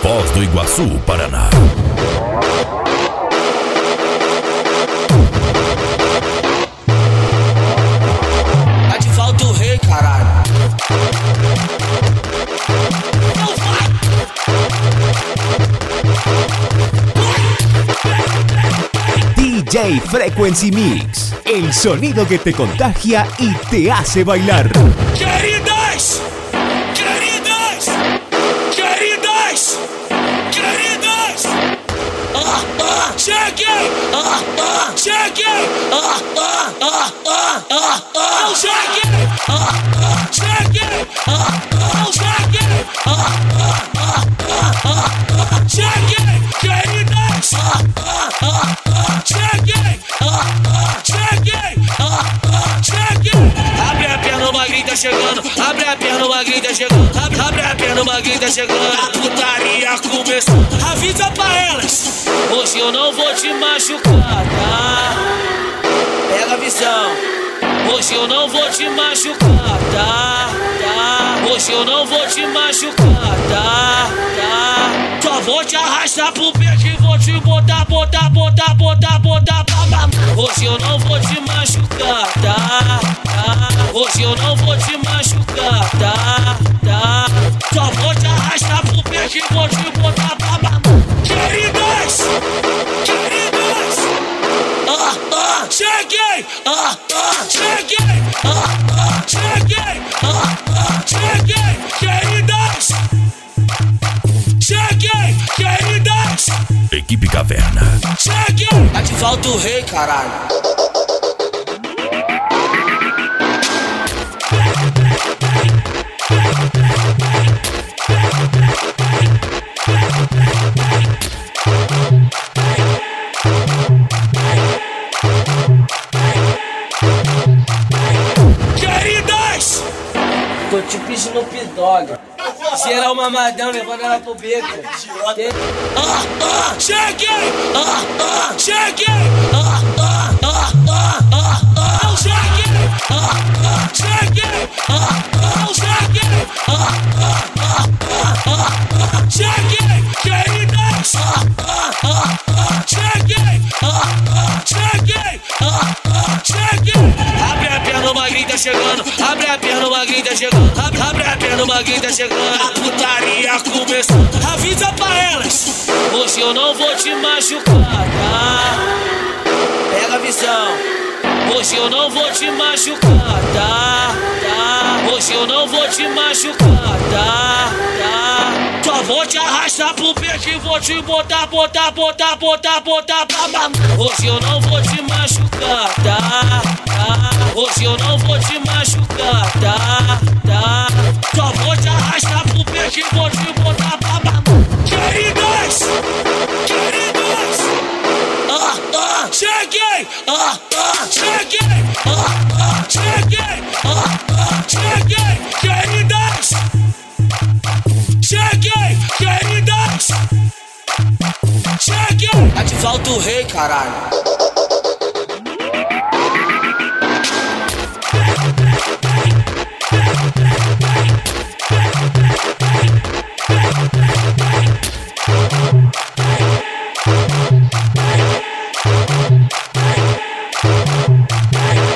Foz do Iguaçu, Paraná. Adivaldo do Rei, caralho. Não vai! DJ Frequency Mix, el sonido que te contagia y te hace bailar. Queridas! Queridas! Queridas! Queridas! Cheguei! Cheguei! Eu cheguei! Cheguei! Eu cheguei! Cheguei! Queridas! Cheguei! Cheguei! Cheguei! Abre a perna, o magrinho tá chegando. Abre a perna, o magrinho tá chegando. Abre a perna, o magrinho tá chegando. A putaria começou. Avisa pra elas. Hoje eu não vou te machucar, tá? Pega a visão. Hoje eu não vou te machucar, tá? Hoje eu não vou te machucar, tá? Só vou te arrastar pro peito e vou te botar pra mamar. Hoje eu não vou te machucar, tá? Hoje eu não vou te machucar, tá? Só vou te arrastar pro peito e vou te botar pra mamar. Queridas! Queridas! Cheguei! Cheguei! Cheguei! Cheguei! Queridas! Cheguei! Queridas! Equipe Caverna. Cheguei! Adivaldo do Rei, caralho. Queridas! Tô te pedindo P-Dog. Geral mamadão, levando ela pro beco. Cheguei! Cheguei! Eu cheguei! Cheguei! Eu cheguei! Cheguei! Queridas! Cheguei! Cheguei! Cheguei! Abre a perna, o magrinho tá chegando. Abre a perna, o magrinho tá chegando. Abre a perna, o magrinho tá chegando. A putaria começou. Avisa pra elas. Hoje eu não vou te machucar, tá? Pega a visão. Hoje eu não vou te machucar, tá? Hoje eu não vou te machucar, tá? Só vou te arrastar pro peito e vou te botar pra mamar. Hoje eu não vou te machucar, tá? Hoje eu não vou te machucar, tá? Só vou te arrastar pro peito e vou te botar pra mamar. Queridas! Queridas! Cheguei! Cheguei! Cheguei! Cheguei! Queridas! Cheguei! Queridas! Cheguei! Adivaldo do Rei, caralho.